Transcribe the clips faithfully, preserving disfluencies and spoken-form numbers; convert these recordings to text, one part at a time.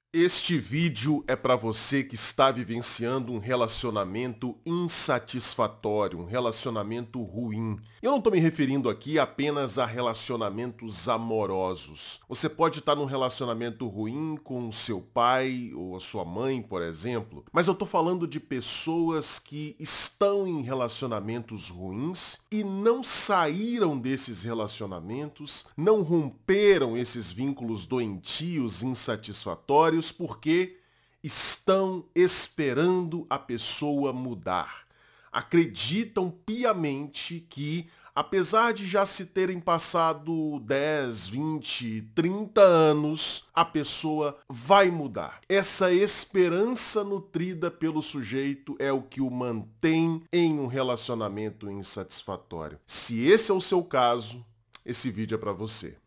Este vídeo é para você que está vivenciando um relacionamento insatisfatório, um relacionamento ruim. Eu não estou me referindo aqui apenas a relacionamentos amorosos. Você pode estar num relacionamento ruim com o seu pai ou a sua mãe, por exemplo, mas eu estou falando de pessoas que estão em relacionamentos ruins e não saíram desses relacionamentos, não romperam esses vínculos doentios, insatisfatórios, porque estão esperando a pessoa mudar. Acreditam piamente que, apesar de já se terem passado dez, vinte, trinta anos, a pessoa vai mudar. Essa esperança nutrida pelo sujeito é o que o mantém em um relacionamento insatisfatório. Se esse é o seu caso, esse vídeo é para você.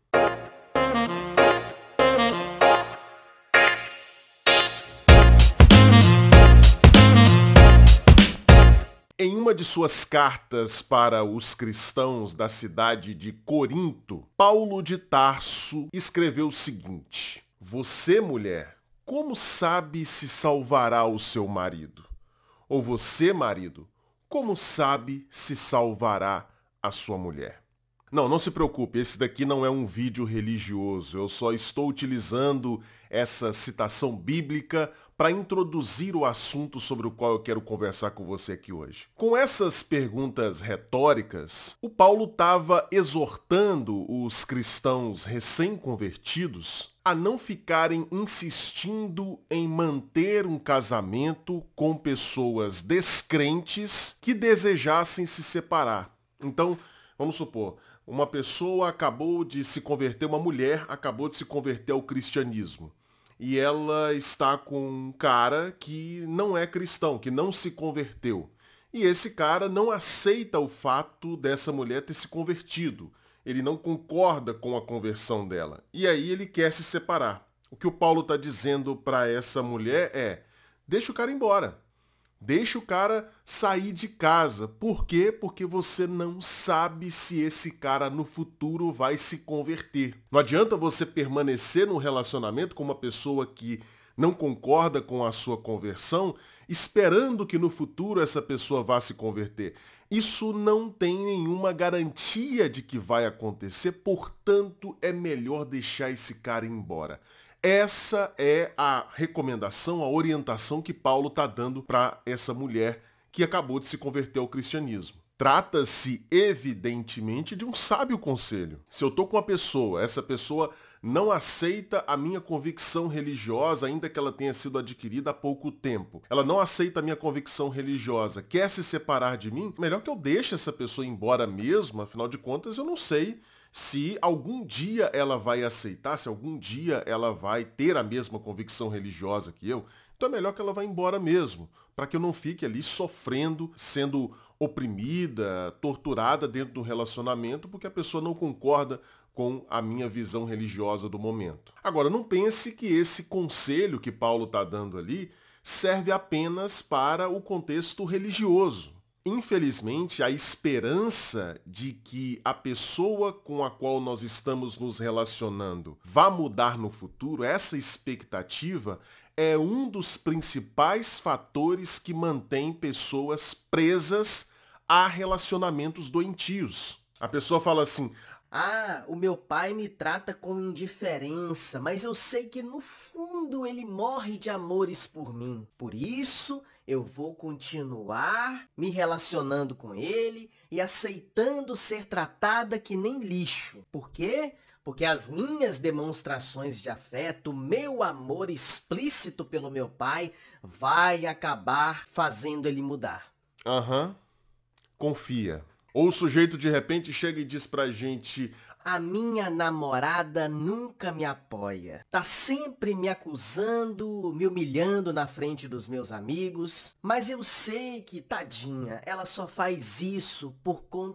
Em uma de suas cartas para os cristãos da cidade de Corinto, Paulo de Tarso escreveu o seguinte: Você, mulher, como sabe se salvará o seu marido? Ou você, marido, como sabe se salvará a sua mulher? Não, não se preocupe, esse daqui não é um vídeo religioso, eu só estou utilizando essa citação bíblica para introduzir o assunto sobre o qual eu quero conversar com você aqui hoje. Com essas perguntas retóricas, o Paulo estava exortando os cristãos recém-convertidos a não ficarem insistindo em manter um casamento com pessoas descrentes que desejassem se separar. Então, vamos supor, uma pessoa acabou de se converter, uma mulher acabou de se converter ao cristianismo. E ela está com um cara que não é cristão, que não se converteu. E esse cara não aceita o fato dessa mulher ter se convertido. Ele não concorda com a conversão dela. E aí ele quer se separar. O que o Paulo está dizendo para essa mulher é: deixa o cara embora. Deixa o cara sair de casa. Por quê? Porque você não sabe se esse cara no futuro vai se converter. Não adianta você permanecer num relacionamento com uma pessoa que não concorda com a sua conversão, esperando que no futuro essa pessoa vá se converter. Isso não tem nenhuma garantia de que vai acontecer, portanto é melhor deixar esse cara ir embora. Essa é a recomendação, a orientação que Paulo está dando para essa mulher que acabou de se converter ao cristianismo. Trata-se, evidentemente, de um sábio conselho. Se eu estou com uma pessoa, essa pessoa não aceita a minha convicção religiosa, ainda que ela tenha sido adquirida há pouco tempo. Ela não aceita a minha convicção religiosa, quer se separar de mim, melhor que eu deixe essa pessoa embora mesmo, afinal de contas eu não sei se algum dia ela vai aceitar, se algum dia ela vai ter a mesma convicção religiosa que eu. Então é melhor que ela vá embora mesmo, para que eu não fique ali sofrendo, sendo oprimida, torturada dentro do relacionamento, porque a pessoa não concorda com a minha visão religiosa do momento. Agora, não pense que esse conselho que Paulo está dando ali serve apenas para o contexto religioso. Infelizmente, a esperança de que a pessoa com a qual nós estamos nos relacionando vá mudar no futuro, essa expectativa é um dos principais fatores que mantém pessoas presas a relacionamentos doentios. A pessoa fala assim: Ah, o meu pai me trata com indiferença, mas eu sei que no fundo ele morre de amores por mim. Por isso, eu vou continuar me relacionando com ele e aceitando ser tratada que nem lixo. Por quê? Porque as minhas demonstrações de afeto, meu amor explícito pelo meu pai, vai acabar fazendo ele mudar. aham, uhum, confia. Ou o sujeito de repente chega e diz pra gente: A minha namorada nunca me apoia. Tá sempre me acusando, me humilhando na frente dos meus amigos. Mas eu sei que, tadinha, ela só faz isso por conta de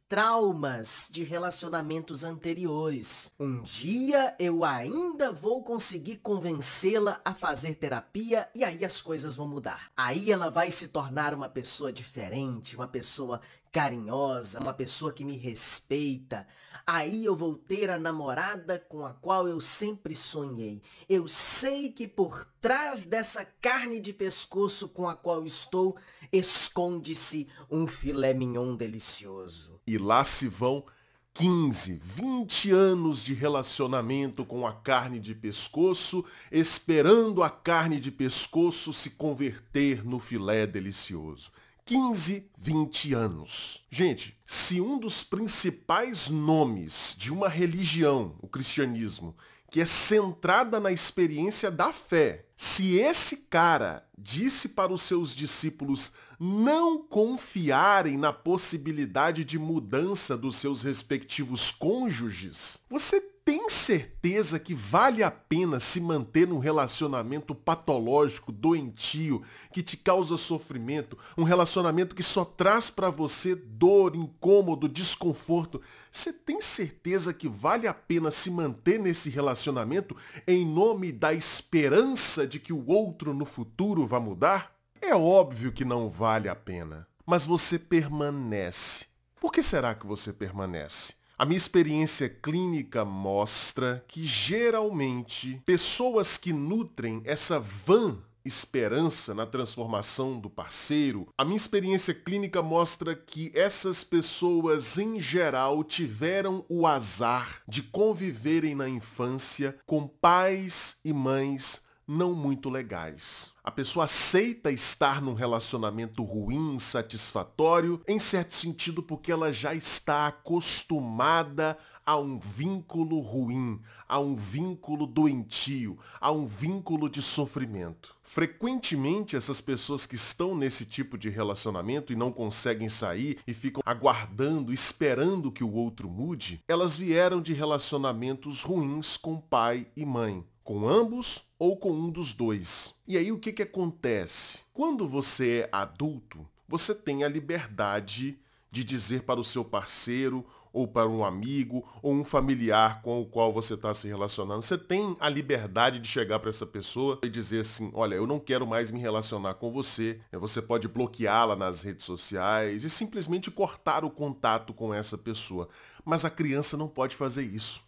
traumas de relacionamentos anteriores. Um dia eu ainda vou conseguir convencê-la a fazer terapia e aí as coisas vão mudar. Aí ela vai se tornar uma pessoa diferente, uma pessoa carinhosa, uma pessoa que me respeita. Aí eu vou ter a namorada com a qual eu sempre sonhei. Eu sei que por trás dessa carne de pescoço com a qual estou, esconde-se um filé mignon delicioso. E lá se vão quinze, vinte anos de relacionamento com a carne de pescoço, esperando a carne de pescoço se converter no filé delicioso. quinze, vinte anos. Gente, se um dos principais nomes de uma religião, o cristianismo, que é centrada na experiência da fé, se esse cara disse para os seus discípulos não confiarem na possibilidade de mudança dos seus respectivos cônjuges, você tem certeza que vale a pena se manter num relacionamento patológico, doentio, que te causa sofrimento, um relacionamento que só traz para você dor, incômodo, desconforto? Você tem certeza que vale a pena se manter nesse relacionamento em nome da esperança de que o outro no futuro vai mudar? É óbvio que não vale a pena, mas você permanece. Por que será que você permanece? A minha experiência clínica mostra que, geralmente, pessoas que nutrem essa vã esperança na transformação do parceiro, a minha experiência clínica mostra que essas pessoas, em geral, tiveram o azar de conviverem na infância com pais e mães não muito legais. A pessoa aceita estar num relacionamento ruim, insatisfatório, em certo sentido porque ela já está acostumada a um vínculo ruim, a um vínculo doentio, a um vínculo de sofrimento. Frequentemente, essas pessoas que estão nesse tipo de relacionamento e não conseguem sair e ficam aguardando, esperando que o outro mude, elas vieram de relacionamentos ruins com pai e mãe. Com ambos ou com um dos dois. E aí o que que acontece? Quando você é adulto, você tem a liberdade de dizer para o seu parceiro, ou para um amigo, ou um familiar com o qual você está se relacionando. Você tem a liberdade de chegar para essa pessoa e dizer assim, olha, eu não quero mais me relacionar com você. Você pode bloqueá-la nas redes sociais e simplesmente cortar o contato com essa pessoa. Mas a criança não pode fazer isso.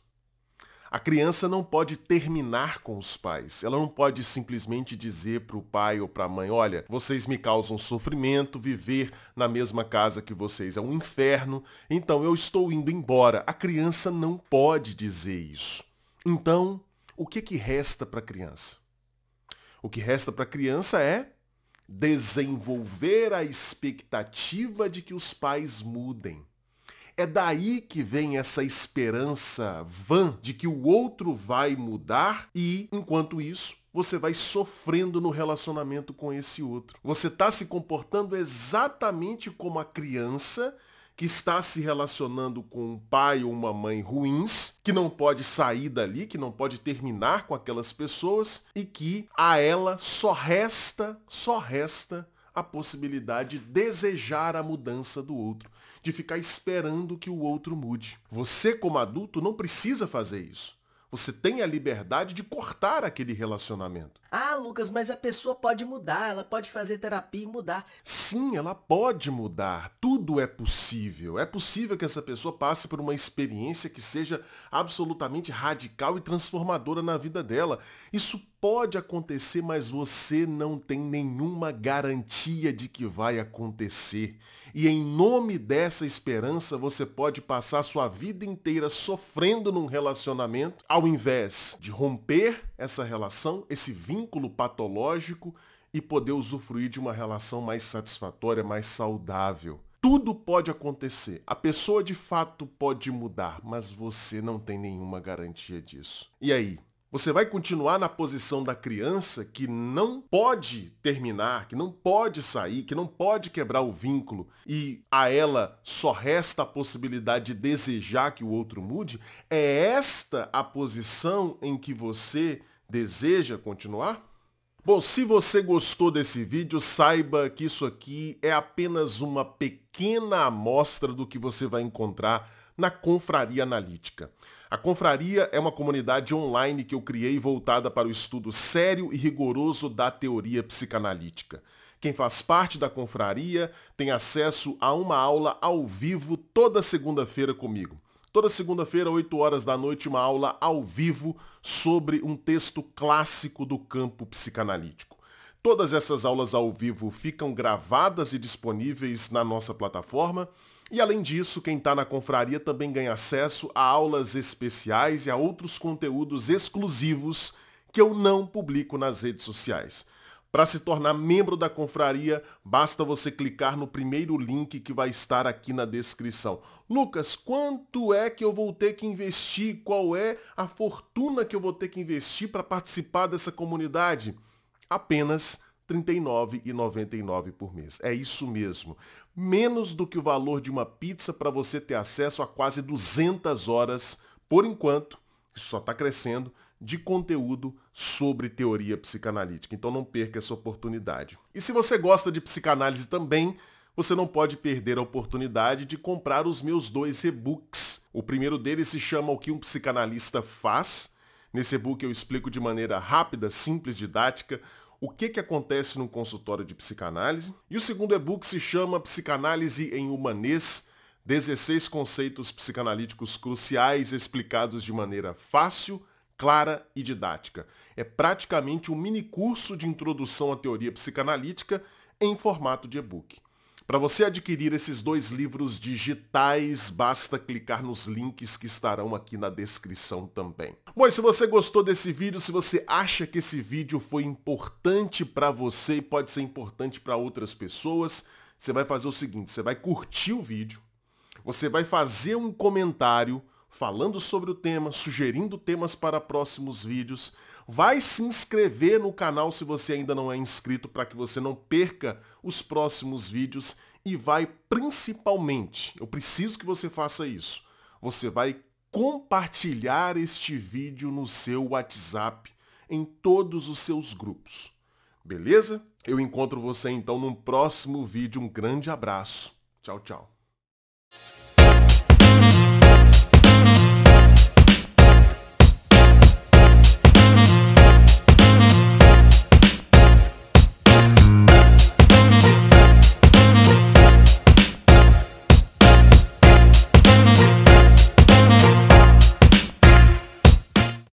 A criança não pode terminar com os pais. Ela não pode simplesmente dizer para o pai ou para a mãe, olha, vocês me causam sofrimento, viver na mesma casa que vocês é um inferno, então eu estou indo embora. A criança não pode dizer isso. Então, o que que resta para a criança? O que resta para a criança é desenvolver a expectativa de que os pais mudem. É daí que vem essa esperança vã de que o outro vai mudar e, enquanto isso, você vai sofrendo no relacionamento com esse outro. Você está se comportando exatamente como a criança que está se relacionando com um pai ou uma mãe ruins, que não pode sair dali, que não pode terminar com aquelas pessoas e que a ela só resta, só resta a possibilidade de desejar a mudança do outro, de ficar esperando que o outro mude. Você, como adulto, não precisa fazer isso. Você tem a liberdade de cortar aquele relacionamento. Ah, Lucas, mas a pessoa pode mudar, ela pode fazer terapia e mudar. Sim, ela pode mudar. Tudo é possível. É possível que essa pessoa passe por uma experiência que seja absolutamente radical e transformadora na vida dela. Isso pode acontecer, mas você não tem nenhuma garantia de que vai acontecer. E em nome dessa esperança, você pode passar sua vida inteira sofrendo num relacionamento, ao invés de romper essa relação, esse vínculo patológico, e poder usufruir de uma relação mais satisfatória, mais saudável. Tudo pode acontecer. A pessoa de fato pode mudar, mas você não tem nenhuma garantia disso. E aí? Você vai continuar na posição da criança que não pode terminar, que não pode sair, que não pode quebrar o vínculo e a ela só resta a possibilidade de desejar que o outro mude? É esta a posição em que você deseja continuar? Bom, se você gostou desse vídeo, saiba que isso aqui é apenas uma pequena amostra do que você vai encontrar na Confraria Analítica. A Confraria é uma comunidade online que eu criei voltada para o estudo sério e rigoroso da teoria psicanalítica. Quem faz parte da Confraria tem acesso a uma aula ao vivo toda segunda-feira comigo. Toda segunda-feira, oito horas da noite, uma aula ao vivo sobre um texto clássico do campo psicanalítico. Todas essas aulas ao vivo ficam gravadas e disponíveis na nossa plataforma. E além disso, quem está na Confraria também ganha acesso a aulas especiais e a outros conteúdos exclusivos que eu não publico nas redes sociais. Para se tornar membro da Confraria, basta você clicar no primeiro link que vai estar aqui na descrição. Lucas, quanto é que eu vou ter que investir? Qual é a fortuna que eu vou ter que investir para participar dessa comunidade? Apenas trinta e nove reais e noventa e nove centavos por mês. É isso mesmo. Menos do que o valor de uma pizza para você ter acesso a quase duzentas horas, por enquanto, isso só está crescendo, de conteúdo sobre teoria psicanalítica. Então não perca essa oportunidade. E se você gosta de psicanálise também, você não pode perder a oportunidade de comprar os meus dois e-books. O primeiro deles se chama O que um psicanalista faz. Nesse e-book eu explico de maneira rápida, simples, didática, o que, que acontece num consultório de psicanálise. E o segundo e-book se chama Psicanálise em Humanês, dezesseis conceitos psicanalíticos cruciais explicados de maneira fácil, clara e didática. É praticamente um mini curso de introdução à teoria psicanalítica em formato de e-book. Para você adquirir esses dois livros digitais, basta clicar nos links que estarão aqui na descrição também. Bom, e se você gostou desse vídeo, se você acha que esse vídeo foi importante para você e pode ser importante para outras pessoas, você vai fazer o seguinte, você vai curtir o vídeo, você vai fazer um comentário falando sobre o tema, sugerindo temas para próximos vídeos. Vai se inscrever no canal se você ainda não é inscrito para que você não perca os próximos vídeos. E vai principalmente, eu preciso que você faça isso, você vai compartilhar este vídeo no seu WhatsApp, em todos os seus grupos. Beleza? Eu encontro você então num próximo vídeo. Um grande abraço. Tchau, tchau.